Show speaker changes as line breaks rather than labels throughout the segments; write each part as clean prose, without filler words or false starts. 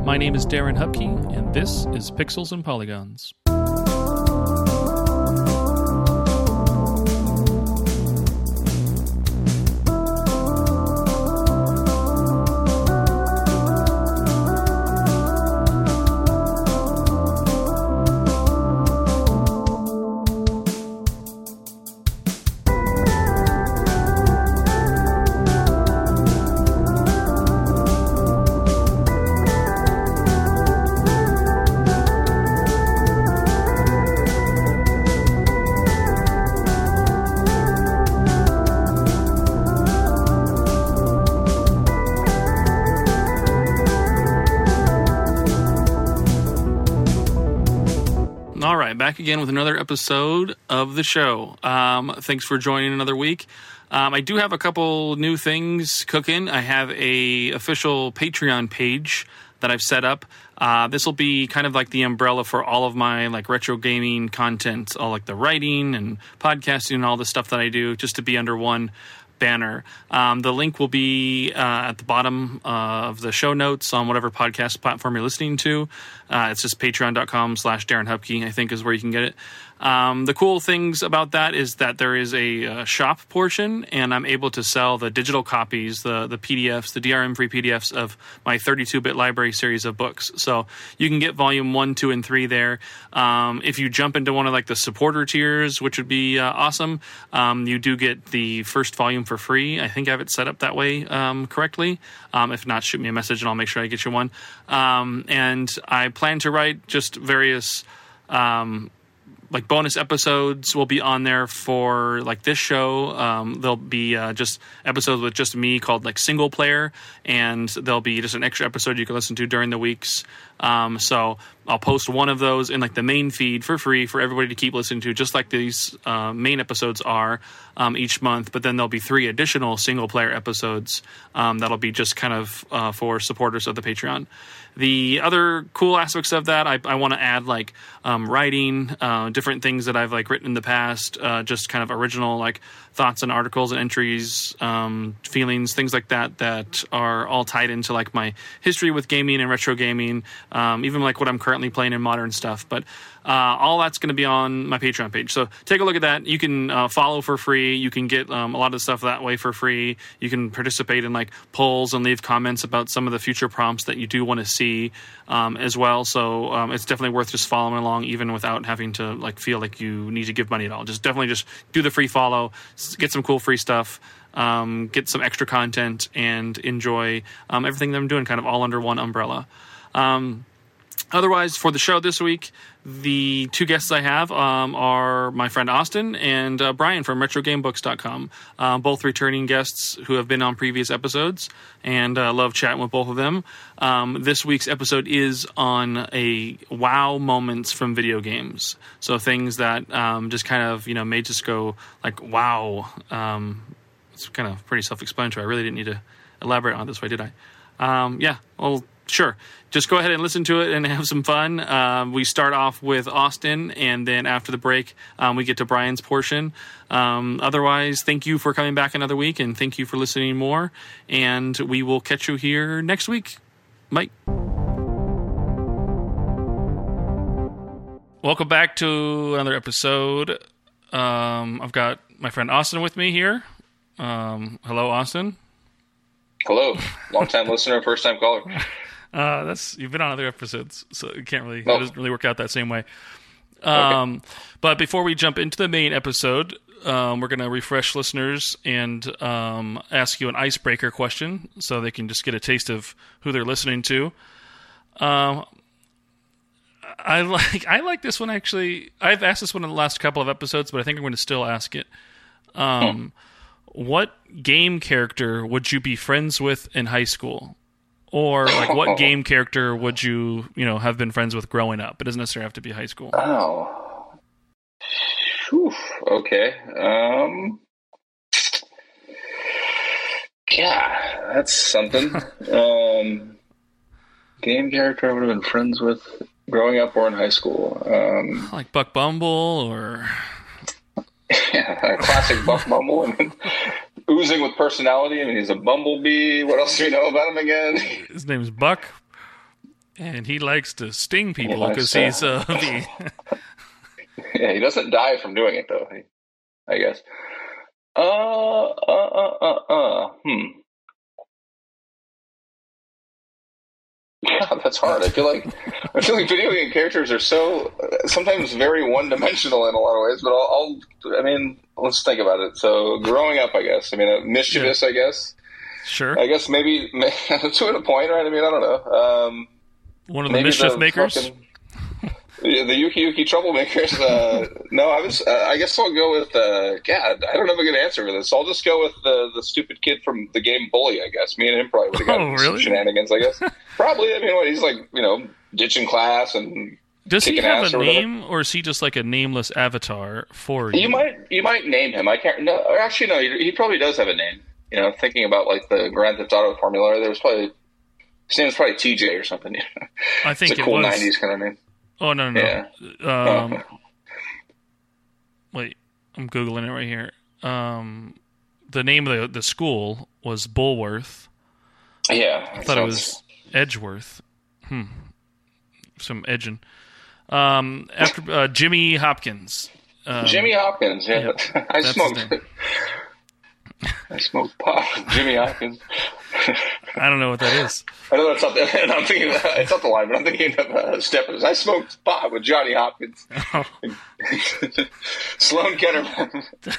My name is Darren Hupke, and this is Pixels and Polygons. Back again with another episode of the show. Thanks for joining another week. I do have a couple new things cooking. I have a official Patreon page that I've set up. This will be kind of like the umbrella for all of my like retro gaming content, all like the writing and podcasting and all the stuff that I do, just to be under one banner. The link will be at the bottom of the show notes on whatever podcast platform you're listening to. It's just patreon.com/Darren Hupke, I think is where you can get it. The cool things about that is that there is a shop portion, and I'm able to sell the digital copies, the PDFs, the DRM-free PDFs of my 32-bit library series of books. So you can get volume 1, 2, and 3 there. If you jump into one of like the supporter tiers, which would be awesome, you do get the first volume for free. I think I have it set up that way correctly. If not, shoot me a message and I'll make sure I get you one. And I plan to write just various like bonus episodes will be on there for like this show. There'll be just episodes with just me called like single player, and there'll be just an extra episode you can listen to during the weeks. So I'll post one of those in like the main feed for free for everybody to keep listening to, just like these main episodes are each month. But then there'll be 3 additional single player episodes that'll be just kind of for supporters of the Patreon. The other cool aspects of that, I want to add like writing, different things that I've like written in the past, just kind of original like thoughts and articles and entries, feelings, things like that are all tied into like my history with gaming and retro gaming, even like what I'm currently playing in modern stuff. But all that's going to be on my Patreon page. So take a look at that. You can follow for free. You can get a lot of the stuff that way for free. You can participate in like polls and leave comments about some of the future prompts that you do want to see as well. So it's definitely worth just following along, even without having to like feel like you need to give money at all. Just definitely just do the free follow, get some cool free stuff, get some extra content, and enjoy everything that I'm doing kind of all under one umbrella. Otherwise, for the show this week, the 2 guests I have are my friend Austin and Brian from RetroGameBooks.com, both returning guests who have been on previous episodes, and love chatting with both of them. This week's episode is on a wow moments from video games. So things that just kind of, made us go like, wow. It's kind of pretty self-explanatory. I really didn't need to elaborate on it this way, did I? Yeah, well, sure. Just go ahead and listen to it and have some fun. We start off with Austin, and then after the break, we get to Brian's portion. Otherwise, thank you for coming back another week, and thank you for listening more. And we will catch you here next week. Bye. Welcome back to another episode. I've got my friend Austin with me here. Hello, Austin.
Hello, long-time listener, first-time caller.
You've been on other episodes, so it doesn't really work out that same way.
Okay.
But before we jump into the main episode, we're going to refresh listeners and ask you an icebreaker question so they can just get a taste of who they're listening to. I like this one, actually. I've asked this one in the last couple of episodes, but I think I'm going to still ask it. What game character would you be friends with in high school? Or like what game character would you have been friends with growing up? It doesn't necessarily have to be high school.
Oh. Whew. Okay. Yeah, that's something. Game character I would have been friends with growing up or in high school.
Like Buck Bumble or...
Yeah, classic Buck Bumble. I mean, oozing with personality. I mean, he's a bumblebee. What else do we know about him again?
His name is Buck. And he likes to sting people
likes
because
to-
he's the...
Yeah, he doesn't die from doing it though. I guess. Yeah, that's hard. I feel like video game characters are so sometimes very one-dimensional in a lot of ways. But I mean, let's think about it. So, growing up, I guess. I mean, mischievous.
Yeah.
I guess.
Sure.
I guess maybe to a point, right? I mean, I don't know.
One of the mischief makers.
The Yuki Yuki troublemakers. No, I guess I'll go with. God, I don't have a good answer for this. I'll just go with the stupid kid from the game Bully. I guess me and him probably would have gotten some shenanigans. I guess probably. I mean, he's like ditching class and.
Does he have a
or
name, or is he just like a nameless avatar for you?
You might name him. I can't. No, actually, no. He probably does have a name. Thinking about like the Grand Theft Auto formula, there was probably his name was probably TJ or something.
I think
it's a cool
was.
'90s kind of name.
Oh, no.
Yeah.
Wait, I'm Googling it right here. The name of the school was Bulworth.
Yeah.
I thought it was Edgeworth. Some edging. After Jimmy Hopkins.
Jimmy Hopkins, yeah.
Yep,
I smoked pot with Jimmy Hopkins.
I don't know what that is.
I know that's not. And I'm thinking it's not the line, but I'm thinking of Stephens. I smoked pot with Johnny Hopkins.
Oh.
Sloan Ketterman.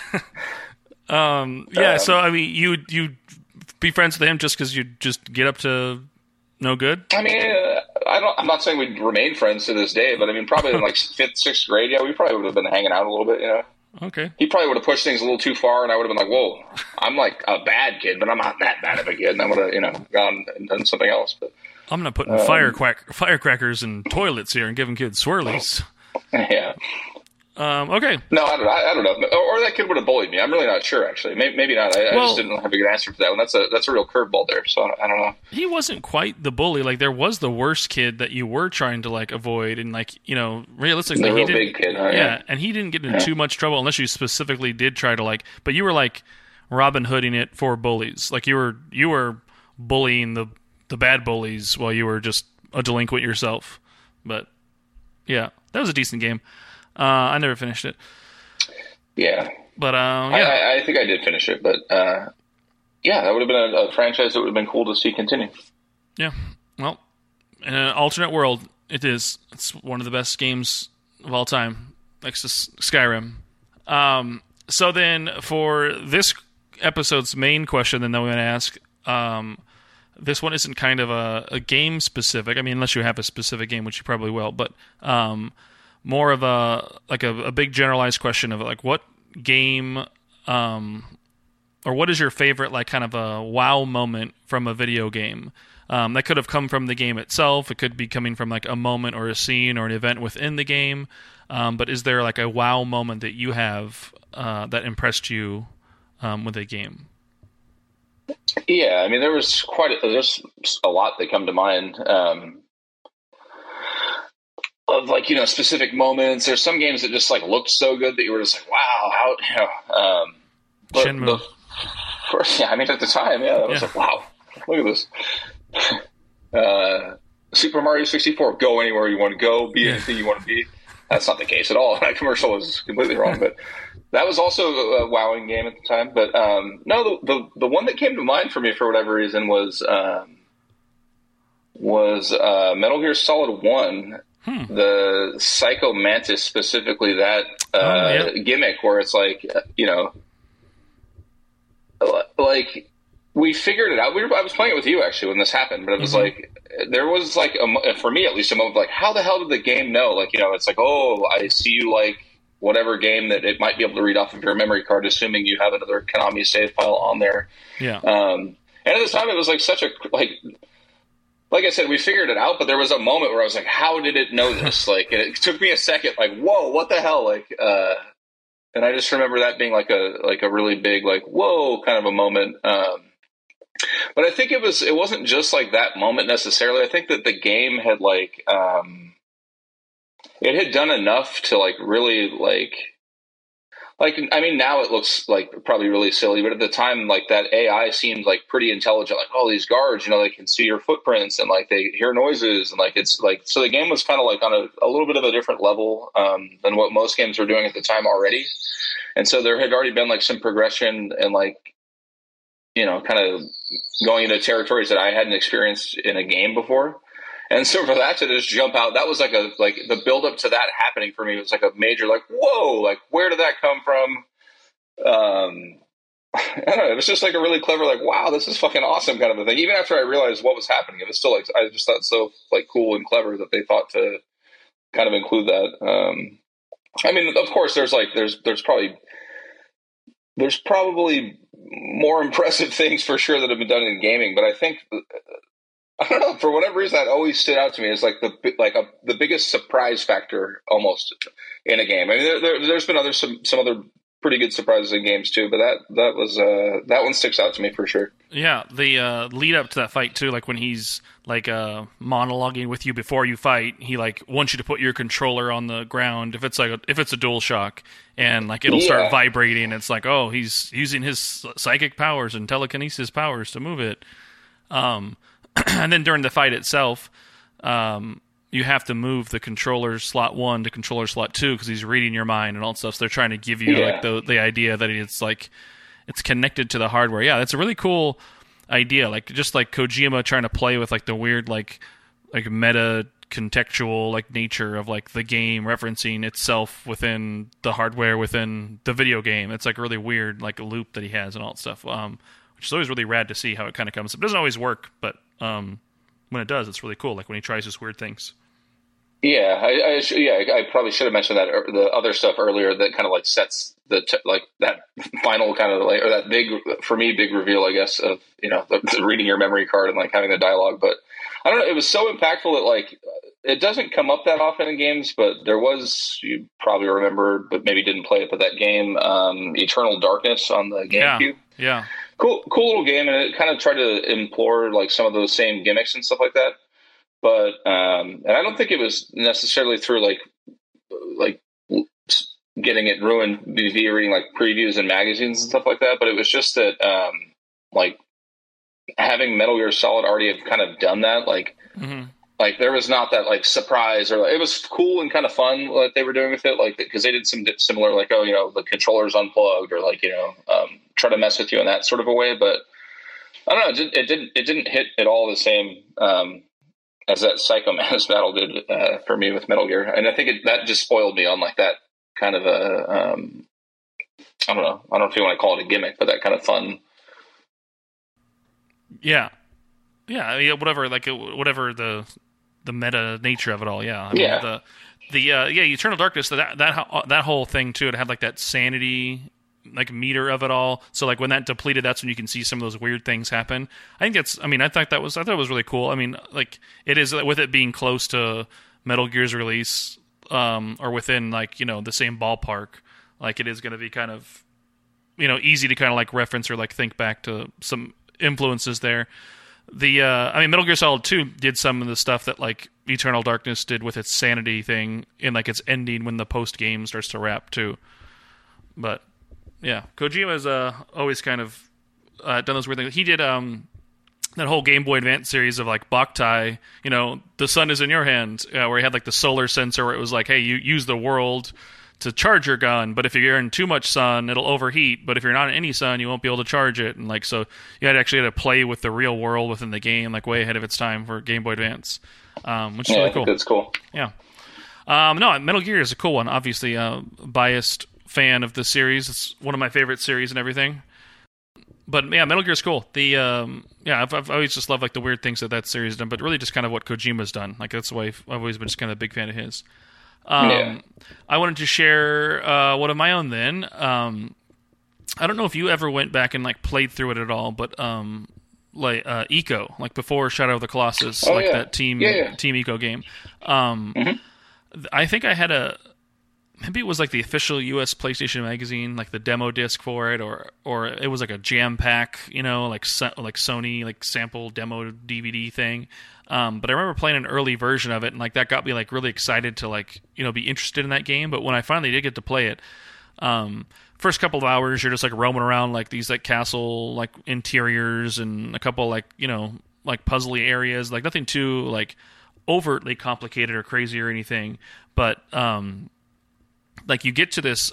Yeah. So I mean, you be friends with him just because you just get up to no good.
I mean, I'm not saying we'd remain friends to this day, but I mean, probably in like 5th, 6th grade, yeah, we probably would have been hanging out a little bit,
Okay.
He probably would have pushed things a little too far, and I would have been like, "Whoa, I'm like a bad kid, but I'm not that bad of a kid." And I would have, gone and done something else. But
I'm not putting firecrackers in toilets here and giving kids swirlies.
Yeah.
Okay.
No, I don't know. Or that kid would have bullied me. I'm really not sure, actually. Maybe not. I just didn't have a good answer for that one. That's a real curveball there. So I don't know.
He wasn't quite the bully. Like, there was the worst kid that you were trying to like avoid, and like realistically,
the real big kid. Huh?
Yeah, and he didn't get into too much trouble unless you specifically did try to like. But you were like Robin Hooding it for bullies. Like you were bullying the bad bullies while you were just a delinquent yourself. But yeah, that was a decent game. I never finished it.
Yeah.
But, yeah.
I think I did finish it, but, yeah, that would have been a franchise that would have been cool to see continue.
Yeah. Well, in an alternate world, it is. It's one of the best games of all time, next to Skyrim. So then, for this episode's main question then that we're going to ask, this one isn't kind of a game-specific. I mean, unless you have a specific game, which you probably will, but... more of a big generalized question of like what game or what is your favorite like kind of a wow moment from a video game that could have come from the game itself. It could be coming from like a moment or a scene or an event within the game, but is there like a wow moment that you have that impressed you with a game?
Yeah, I mean there's a lot that come to mind. Of like specific moments. There's some games that just like looked so good that you were just like, wow, how
Shenmue.
Yeah, I mean at the time, that was like, wow, look at this. Super Mario 64, go anywhere you want to go, be anything you want to be. That's not the case at all. That commercial was completely wrong, but that was also a wowing game at the time. But no, the one that came to mind for me for whatever reason was Metal Gear Solid 1. The Psycho Mantis, specifically that gimmick where it's like, like we figured it out. I was playing it with you actually when this happened, but it was like, there was like, for me at least, a moment of like, how the hell did the game know? Like, it's like, oh, I see you like whatever game that it might be able to read off of your memory card, assuming you have another Konami save file on there.
Yeah.
And at the time it was like such a, like I said, we figured it out, but there was a moment where I was like, how did it know this? Like, and it took me a second, like, whoa, what the hell? Like, and I just remember that being like a really big, like, whoa, kind of a moment. But I think it wasn't just like that moment necessarily. I think that the game had like, it had done enough to like really like like, I mean, now it looks like probably really silly, but at the time, like that AI seemed like pretty intelligent. Like, oh, these guards, you know, they can see your footprints and like they hear noises and like it's like so the game was kind of like on a little bit of a different level than what most games were doing at the time already. And so there had already been like some progression and like, you know, kind of going into territories that I hadn't experienced in a game before. And so for that to just jump out, that was like the build up to that happening for me was like a major, like, whoa, like where did that come from? I don't know. It was just like a really clever, like, wow, this is fucking awesome kind of a thing. Even after I realized what was happening, it was still like, I just thought so like cool and clever that they thought to kind of include that. I mean, of course there's probably more impressive things for sure that have been done in gaming, but I think, I don't know, for whatever reason, that always stood out to me as like the biggest surprise factor almost in a game. I mean, there's been some other pretty good surprises in games too, but that one sticks out to me for sure.
Yeah, the lead up to that fight too, like when he's like monologuing with you before you fight, he like wants you to put your controller on the ground if it's a DualShock, and like it'll start vibrating. It's like, oh, he's using his psychic powers and telekinesis powers to move it. And then during the fight itself, you have to move the controller slot 1 to controller slot 2 because he's reading your mind and all that stuff. So they're trying to give you like the idea that it's like it's connected to the hardware. Yeah, that's a really cool idea. Like just like Kojima trying to play with like the weird like meta contextual like nature of like the game referencing itself within the hardware within the video game. It's like really weird like a loop that he has and all that stuff. Which is always really rad to see how it kind of comes. It doesn't always work, but when it does, it's really cool. Like when he tries his weird things.
Yeah, I probably should have mentioned that the other stuff earlier that kind of like sets like that final kind of like, or that big reveal, I guess, of, you know, the reading your memory card and like having the dialogue. But I don't know, it was so impactful that like it doesn't come up that often in games, but there was, you probably remember, but maybe didn't play it, but that game, Eternal Darkness on the GameCube.
Yeah.
Cool little game, and it kind of tried to implore like some of those same gimmicks and stuff like that. But and I don't think it was necessarily through like getting it ruined via reading like previews and magazines and stuff like that. But it was just that like having Metal Gear Solid already have kind of done that. Like like there was not that like surprise, or like, it was cool and kind of fun what they were doing with it. Like because they did some similar, like, oh, you know, the controller's unplugged, or like, you know, try to mess with you in that sort of a way. But I don't know, it didn't hit at all the same as that Psycho Mantis battle did for me with Metal Gear. And I think that just spoiled me on like that kind of a I don't know if you want to call it a gimmick, but that kind of fun.
Yeah, whatever the meta nature of it all. Yeah, I mean, the Eternal Darkness, that whole thing too. It had like that sanity like meter of it all. So like when that depleted, that's when you can see some of those weird things happen. I thought it was really cool. I mean, like it is, with it being close to Metal Gear's release, or within like, you know, the same ballpark. Like it is going to be kind of, you know, easy to kind of like reference or like think back to some influences there. I mean, Metal Gear Solid 2 did some of the stuff that like Eternal Darkness did with its sanity thing in like its ending when the post game starts to wrap too. But yeah, Kojima's always kind of done those weird things. He did that whole Game Boy Advance series of like Boktai, you know, the sun is in your hand, where he had like the solar sensor where it was like, hey, you use the world to charge your gun, but if you're in too much sun, it'll overheat. But if you're not in any sun, you won't be able to charge it. And like, so you had to play with the real world within the game, like way ahead of its time for Game Boy Advance, which is really cool.
That's cool.
Yeah. No, Metal Gear is a cool one. Obviously, biased fan of the series. It's one of my favorite series and everything. But yeah, Metal Gear is cool. I've always just loved like the weird things that series has done, but really just kind of what Kojima's done. Like that's why I've always been just kind of a big fan of his. I wanted to share one of my own then. I don't know if you ever went back and like played through it at all, but like Eco, like before Shadow of the Colossus, that Team Eco game. I think I had maybe it was like the official US PlayStation magazine, like the demo disc for it, or it was like a jam pack, you know, like Sony like sample demo DVD thing. But I remember playing an early version of it, and like that got me like really excited to like, you know, be interested in that game. But when I finally did get to play it, first couple of hours you're just like roaming around like these like castle like interiors and a couple like, you know, like puzzly areas, like nothing too like overtly complicated or crazy or anything, but like you get to this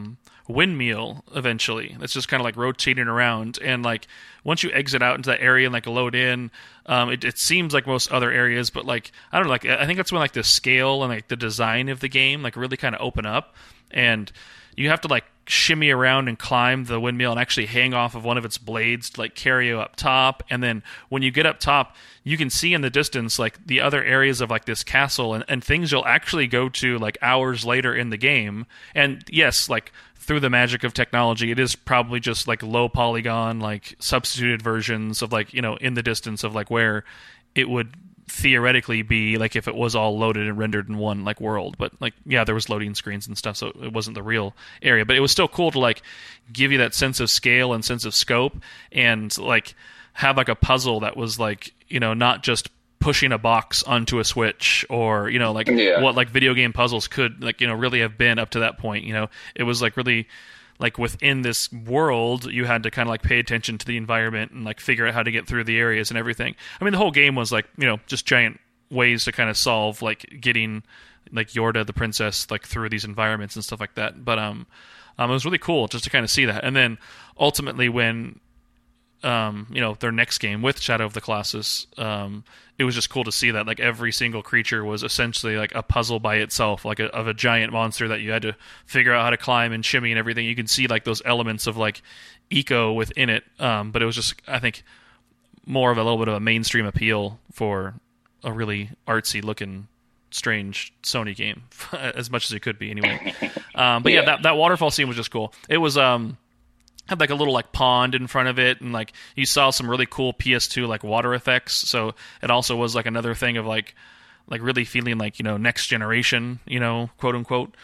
windmill eventually that's just kind of like rotating around, and like once you exit out into that area and like load in, it seems like most other areas, but like I don't know, like I think that's when like the scale and like the design of the game like really kind of open up, and you have to like shimmy around and climb the windmill and actually hang off of one of its blades to like carry you up top. And then when you get up top, you can see in the distance like the other areas of like this castle and things you'll actually go to like hours later in the game. And yes, like through the magic of technology, it is probably just like low polygon, like substituted versions of like, you know, in the distance of like where it would theoretically be like if it was all loaded and rendered in one like world. But like, yeah, there was loading screens and stuff, so it wasn't the real area, but it was still cool to like give you that sense of scale and sense of scope, and like have like a puzzle that was like, you know, not just pushing a box onto a switch, or, you know, like what like video game puzzles could like, you know, really have been up to that point. You know, it was like really like within this world, you had to kind of like pay attention to the environment and like figure out how to get through the areas and everything. I mean, the whole game was like, you know, just giant ways to kind of solve like getting like Yorda the princess like through these environments and stuff like that. But it was really cool just to kind of see that. And then ultimately when you know, their next game with Shadow of the Colossus, it was just cool to see that like every single creature was essentially like a puzzle by itself, like of a giant monster that you had to figure out how to climb and shimmy and everything. You can see like those elements of like eco within it, but it was just, I think, more of a little bit of a mainstream appeal for a really artsy looking strange Sony game as much as it could be anyway. But yeah, that waterfall scene was just cool. It was had like a little like pond in front of it, and like you saw some really cool PS2 like water effects, so it also was like another thing of like really feeling like, you know, next generation, you know, quote unquote.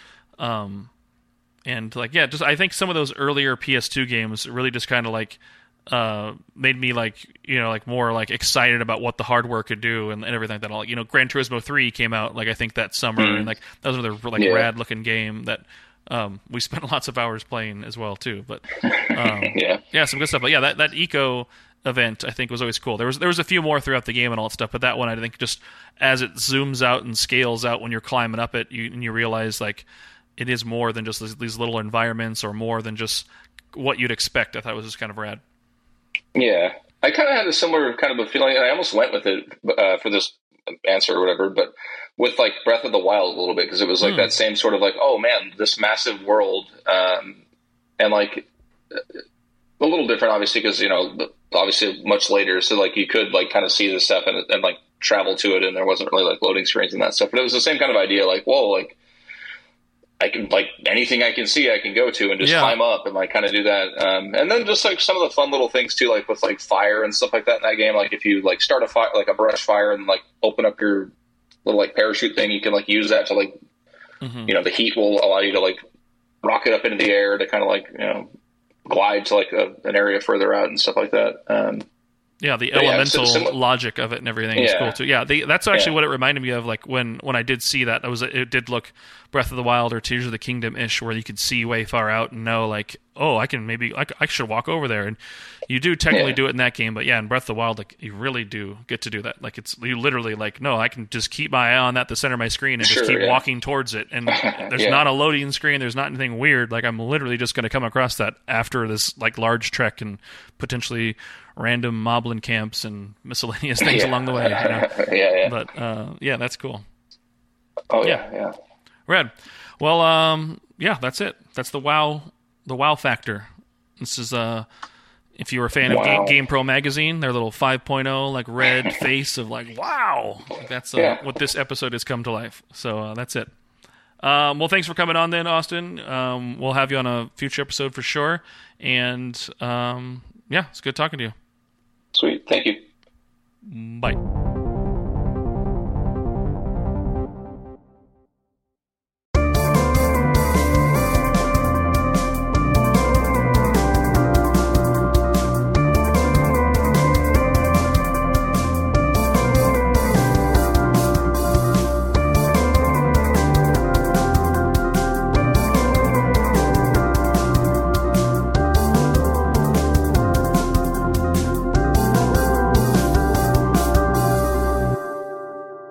And like, yeah, just I think some of those earlier PS2 games really just kind of like made me like, you know, like more like excited about what the hardware could do and everything like that. All, you know, Gran Turismo 3 came out like I think that summer, and like that was another like rad looking game that we spent lots of hours playing as well too. But yeah, some good stuff. But yeah, that eco event I think was always cool. There was a few more throughout the game and all that stuff, but that one I think just as it zooms out and scales out when you're climbing up it, you realize like it is more than just these little environments or more than just what you'd expect. I thought it was just kind of rad.
Yeah, I kind of had a similar kind of a feeling, and I almost went with it for this answer or whatever, but with like Breath of the Wild a little bit, because it was like that same sort of like, oh man, this massive world, and like a little different obviously because, you know, obviously much later, so like you could like kind of see this stuff and like travel to it, and there wasn't really like loading screens and that stuff, but it was the same kind of idea, like, whoa, like I can, like, anything I can see I can go to and just climb up and like kind of do that, and then just like some of the fun little things too, like with like fire and stuff like that in that game. Like if you like start a fire, like a brush fire, and like open up your little like parachute thing, you can like use that to like you know, the heat will allow you to like rocket up into the air to kind of like, you know, glide to like an area further out and stuff like that.
Yeah, the elemental logic of it and everything is cool too. Yeah, that's actually what it reminded me of. Like when I did see that, it did look Breath of the Wild or Tears of the Kingdom ish, where you could see way far out and know like, oh, I should walk over there. And you do technically do it in that game, but yeah, in Breath of the Wild, like you really do get to do that. Like you literally like, no, I can just keep my eye on that, the center of my screen, and just keep walking towards it. And there's not a loading screen. There's not anything weird. Like I'm literally just going to come across that after this like large trek and potentially random moblin camps and miscellaneous things along the way. You know? But yeah, that's cool.
Oh yeah.
Rad. Well, yeah, that's it. That's the wow factor. This is if you were a fan of GamePro magazine, their little 5.0 like red face of like wow. That's what this episode has come to life. So that's it. Well, thanks for coming on then, Austin. We'll have you on a future episode for sure. And yeah, it's good talking to you.
Sweet. Thank you.
Bye.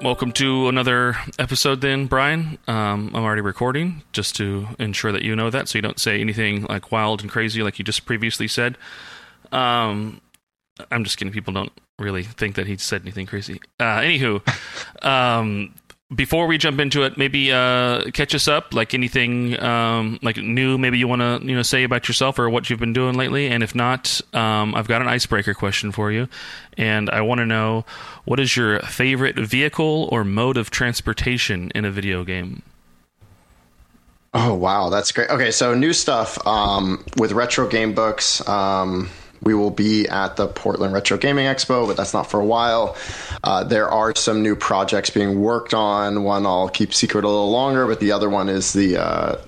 welcome to another episode then, Brian. I'm already recording, just to ensure that you know that, so you don't say anything like wild and crazy like you just previously said. I'm just kidding. People don't really think that he said anything crazy. Anywho, before we jump into it, maybe catch us up, like anything like new maybe you want to say about yourself or what you've been doing lately. And if not, I've got an icebreaker question for you. And I want to know, what is your favorite vehicle or mode of transportation in a video game?
Oh, wow. That's great. Okay, so new stuff with Retro Game Books. We will be at the Portland Retro Gaming Expo, but that's not for a while. There are some new projects being worked on. One I'll keep secret a little longer, but the other one is the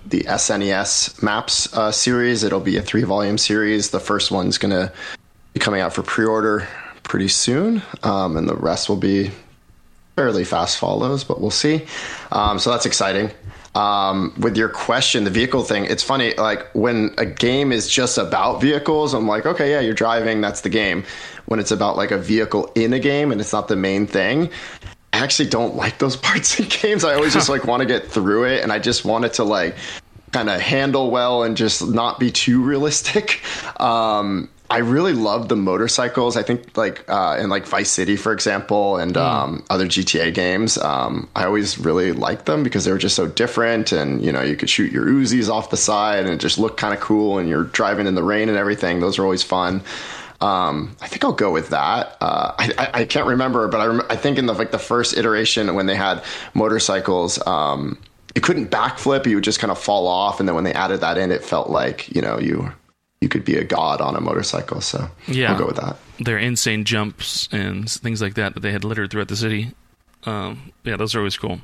SNES Maps series. It'll be a 3-volume series. The first one's going to be coming out for pre-order pretty soon, and the rest will be fairly fast follows, but we'll see. So that's exciting. With your question, the vehicle thing, it's funny, like when a game is just about vehicles, I'm like, okay, yeah, you're driving, that's the game. When it's about like a vehicle in a game and it's not the main thing, I actually don't like those parts in games. I always just like want to get through it, and I just want it to like kind of handle well and just not be too realistic. I really love the motorcycles. I think like in like Vice City, for example, and other GTA games, I always really liked them because they were just so different. And, you could shoot your Uzis off the side and it just looked kind of cool. And you're driving in the rain and everything. Those are always fun. I think I'll go with that. I can't remember, but I think in the first iteration when they had motorcycles, you couldn't backflip. You would just kind of fall off. And then when they added that in, it felt like, you could be a god on a motorcycle. So yeah, I'll go with that.
Their insane jumps and things like that they had littered throughout the city. Yeah, those are always cool.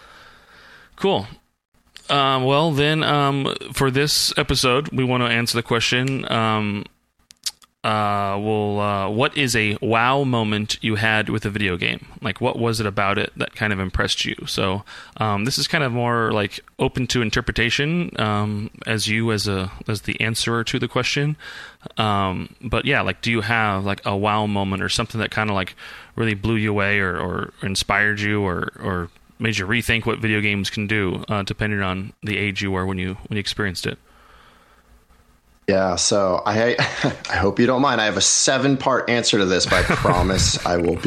Cool. Well, then, for this episode, we want to answer the question, what is a wow moment you had with a video game? Like, what was it about it that kind of impressed you? So, this is kind of more like open to interpretation, as the answerer to the question. But yeah, like, do you have like a wow moment or something that kind of like really blew you away or inspired you or made you rethink what video games can do, depending on the age you were when you experienced it?
Yeah, so I hope you don't mind. I have a 7-part answer to this, but I promise I will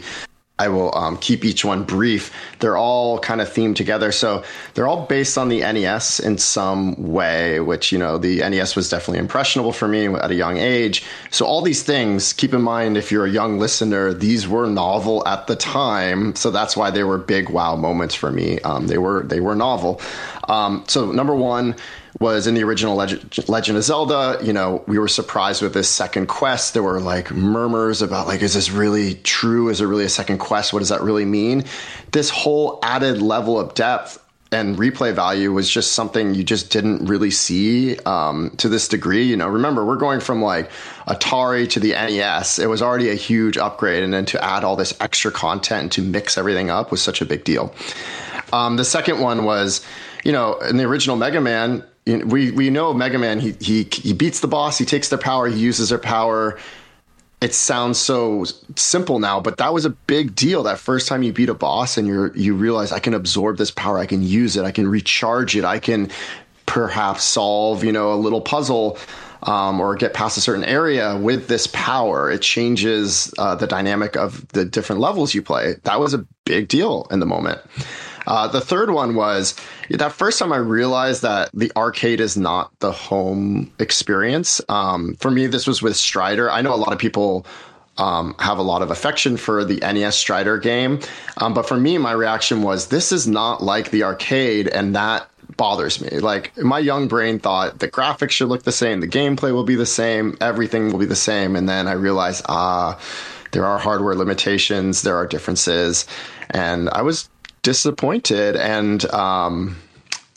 keep each one brief. They're all kind of themed together. So they're all based on the NES in some way, which, the NES was definitely impressionable for me at a young age. So all these things, keep in mind, if you're a young listener, these were novel at the time. So that's why they were big wow moments for me. They were novel. So number one was in the original Legend of Zelda. We were surprised with this second quest. There were like murmurs about like, is this really true? Is it really a second quest? What does that really mean? This whole added level of depth and replay value was just something you just didn't really see to this degree. Remember, we're going from like Atari to the NES. It was already a huge upgrade. And then to add all this extra content and to mix everything up was such a big deal. The second one was, in the original Mega Man, we know Mega Man, he beats the boss, he takes their power, he uses their power. It sounds so simple now, but that was a big deal. That first time you beat a boss and you realize, I can absorb this power, I can use it, I can recharge it, I can perhaps solve, a little puzzle or get past a certain area with this power. It changes the dynamic of the different levels you play. That was a big deal in the moment. The third one was that first time I realized that the arcade is not the home experience. For me, this was with Strider. I know a lot of people have a lot of affection for the NES Strider game. But for me, my reaction was, this is not like the arcade, and that bothers me. Like, my young brain thought the graphics should look the same, the gameplay will be the same, everything will be the same. And then I realized, there are hardware limitations, there are differences. And I was disappointed, and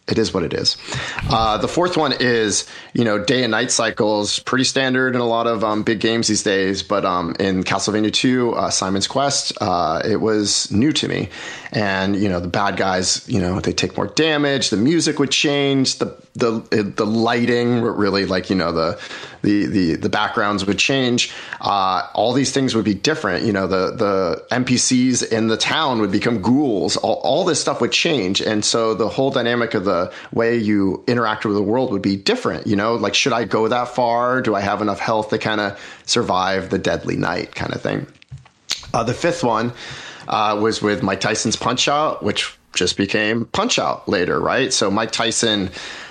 it is what it is. The fourth one is, day and night cycles, pretty standard in a lot of big games these days. But in Castlevania 2, Simon's Quest, it was new to me. And, the bad guys, they take more damage. The music would change. The lighting, really, like, the backgrounds would change. All these things would be different. The NPCs in the town would become ghouls. All this stuff would change. And so the whole dynamic of the way you interact with the world would be different. Like, should I go that far? Do I have enough health to kind of survive the deadly night kind of thing? The fifth one was with Mike Tyson's Punch-Out, which just became Punch-Out later, right? So Mike Tyson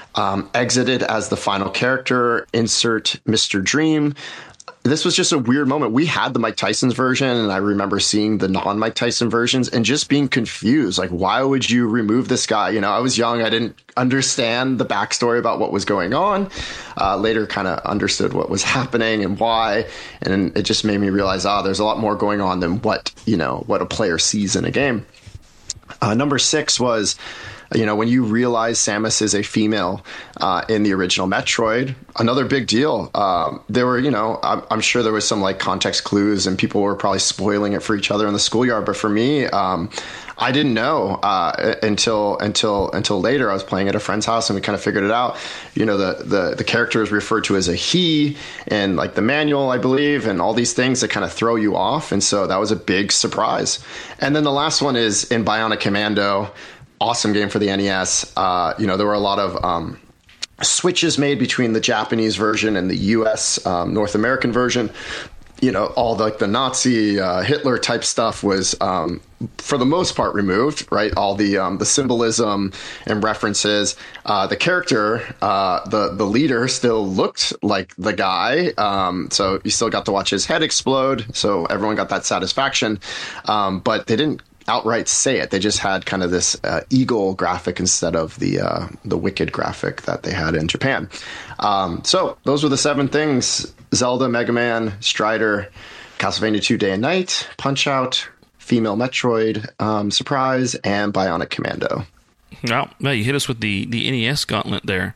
exited as the final character, insert Mr. Dream. This was just a weird moment. We had the Mike Tyson's version, and I remember seeing the non-Mike Tyson versions and just being confused. Like, why would you remove this guy? I was young. I didn't understand the backstory about what was going on. Later kind of understood what was happening and why. And it just made me realize, there's a lot more going on than what a player sees in a game. Number 6 was, when you realize Samus is a female in the original Metroid, another big deal. There were, I'm sure there was some like context clues and people were probably spoiling it for each other in the schoolyard. But for me, I didn't know until later. I was playing at a friend's house and we kind of figured it out. The character is referred to as a he in like the manual, I believe, and all these things that kind of throw you off. And so that was a big surprise. And then the last one is in Bionic Commando. Awesome game for the NES. There were a lot of switches made between the Japanese version and the US North American version. All the Nazi Hitler type stuff was for the most part removed, right? All the symbolism and references. The character, the leader, still looked like the guy, so you still got to watch his head explode. So everyone got that satisfaction, but they didn't outright say it. They just had kind of this eagle graphic instead of the wicked graphic that they had in Japan. So those were the 7 things: Zelda, Mega Man, Strider, Castlevania 2 Day and Night, Punch-Out, female Metroid, Surprise, and Bionic Commando.
Well, you hit us with the NES gauntlet there.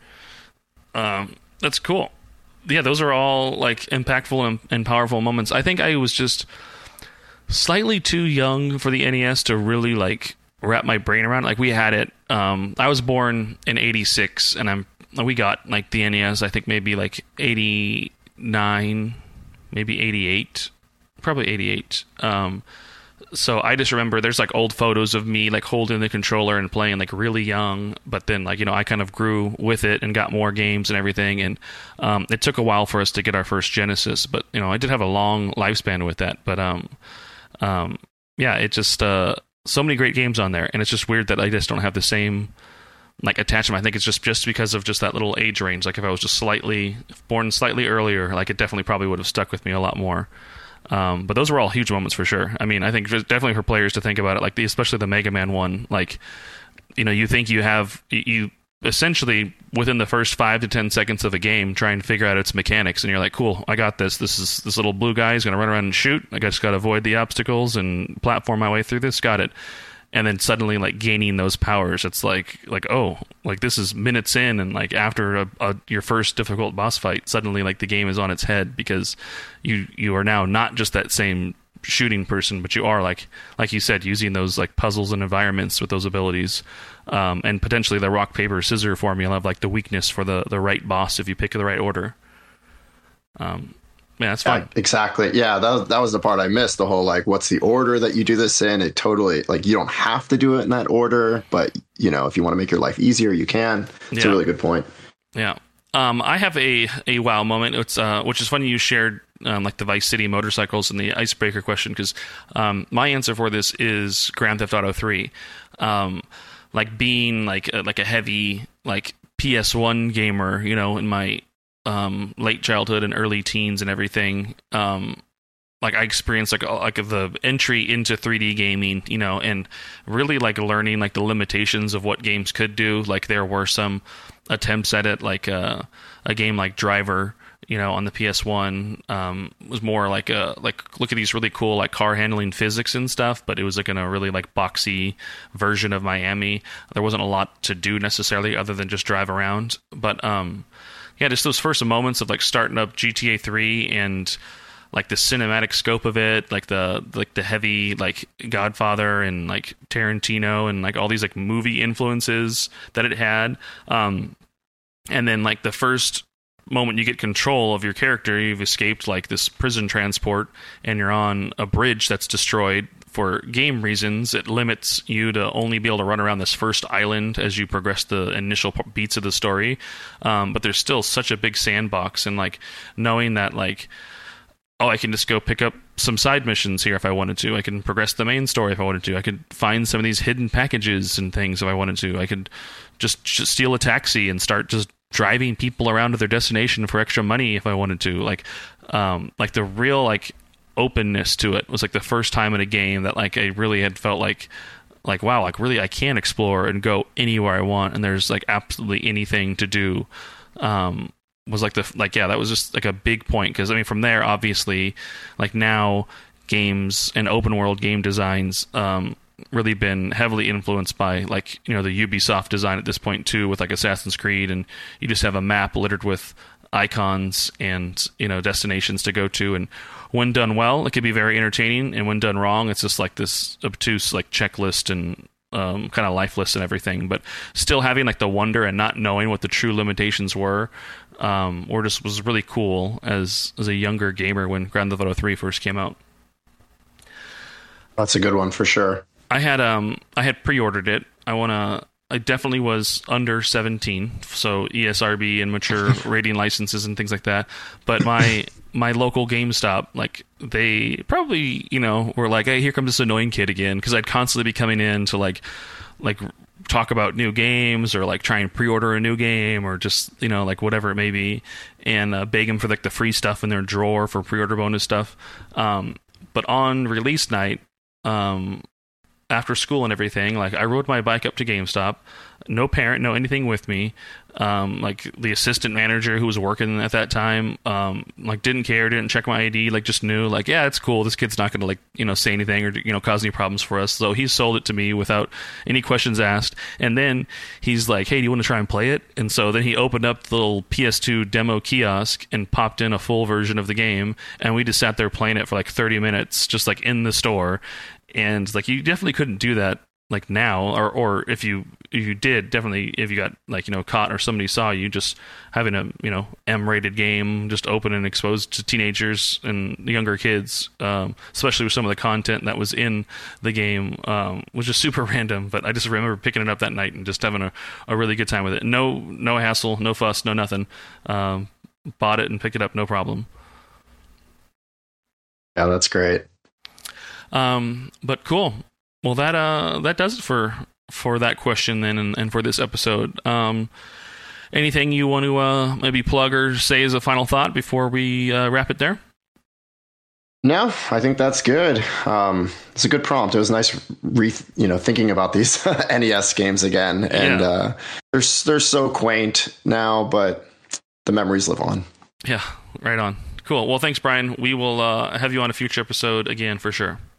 That's cool. Yeah, those are all like impactful and powerful moments. I think I was just slightly too young for the NES to really like wrap my brain around. Like, we had it. I was born in '86, and we got like the NES. I think maybe like '89, maybe '88, probably '88. So I just remember there's like old photos of me like holding the controller and playing like really young. But then like I kind of grew with it and got more games and everything. And it took a while for us to get our first Genesis. But I did have a long lifespan with that. But it just so many great games on there, and it's just weird that I just don't have the same like attachment. I think it's just because of just that little age range. Like, if I was just born slightly earlier, like it definitely probably would have stuck with me a lot more. But those were all huge moments for sure. I mean, I think definitely for players to think about it, like especially the Mega Man one. Like, you think you essentially within the first 5 to 10 seconds of a game try and figure out its mechanics, and you're like, cool, I got this. This little blue guy is going to run around and shoot. I just got to avoid the obstacles and platform my way through this. Got it. And then suddenly, like, gaining those powers, it's like oh, like this is minutes in, and like after your first difficult boss fight, suddenly like the game is on its head because you are now not just that same shooting person, but you are like you said, using those like puzzles and environments with those abilities, and potentially the rock paper scissor formula of like the weakness for the right boss if you pick the right order. Yeah, that's fine.
Exactly. Yeah, that was the part I missed. The whole like, what's the order that you do this in? It totally like you don't have to do it in that order, but if you want to make your life easier, you can. It's a really good point.
Yeah. I have a wow moment. It's which is funny you shared like the Vice City motorcycles and the icebreaker question, because my answer for this is Grand Theft Auto 3. Like being like a heavy like PS1 gamer, in my late childhood and early teens and everything. Like I experienced like the entry into 3D gaming, and really like learning like the limitations of what games could do. Like there were some attempts at it, like a game like Driver, on the PS1 was more like look at these really cool like car handling physics and stuff, but it was like in a really like boxy version of Miami. There wasn't a lot to do necessarily other than just drive around. But yeah, just those first moments of like starting up GTA 3 and like the cinematic scope of it, like the heavy like Godfather and like Tarantino and like all these like movie influences that it had. And then like the first moment you get control of your character, you've escaped like this prison transport and you're on a bridge that's destroyed. For game reasons, it limits you to only be able to run around this first island as you progress the initial beats of the story. But there's still such a big sandbox, and like knowing that like, oh, I can just go pick up some side missions here if I wanted to. I can progress the main story if I wanted to. I could find some of these hidden packages and things if I wanted to. I could just steal a taxi and start just driving people around to their destination for extra money if I wanted to. Like the real like openness to it was like the first time in a game that like I really had felt like wow, like really I can explore and go anywhere I want, and there's like absolutely anything to do. Was like that was just like a big point, because I mean from there obviously like now games and open world game designs really been heavily influenced by like the Ubisoft design at this point too, with like Assassin's Creed, and you just have a map littered with icons and destinations to go to, and when done well it could be very entertaining, and when done wrong it's just like this obtuse like checklist and kind of lifeless and everything. But still having like the wonder and not knowing what the true limitations were or just was really cool as a younger gamer when Grand Theft Auto 3 first came out.
That's a good one for sure.
I had pre-ordered it. I definitely was under 17, so ESRB and mature rating licenses and things like that. But my local GameStop, like they probably were like, hey, here comes this annoying kid again, because I'd constantly be coming in to like talk about new games or like try and pre-order a new game or just like whatever it may be, and beg them for like the free stuff in their drawer for pre-order bonus stuff. But on release night, after school and everything, like I rode my bike up to GameStop, no parent, no anything with me. Like the assistant manager who was working at that time, like didn't care, didn't check my ID, like just knew like, yeah, it's cool. This kid's not going to like, say anything or, cause any problems for us. So he sold it to me without any questions asked. And then he's like, hey, do you want to try and play it? And so then he opened up the little PS2 demo kiosk and popped in a full version of the game. And we just sat there playing it for like 30 minutes, just like in the store. And like you definitely couldn't do that like now, or if you did, definitely if you got like caught or somebody saw you just having a M-rated game just open and exposed to teenagers and younger kids, especially with some of the content that was in the game, was just super random. But I just remember picking it up that night and just having a really good time with it. No hassle, no fuss, no nothing. Bought it and picked it up, no problem.
Yeah, that's great.
But cool. Well, that does it for that question then, and for this episode. Anything you want to maybe plug or say as a final thought before we wrap it there?
No, I think that's good. It's a good prompt. It was nice, thinking about these NES games again, and they're so quaint now, but the memories live on.
Yeah, right on. Cool. Well, thanks, Brian. We will have you on a future episode again for sure.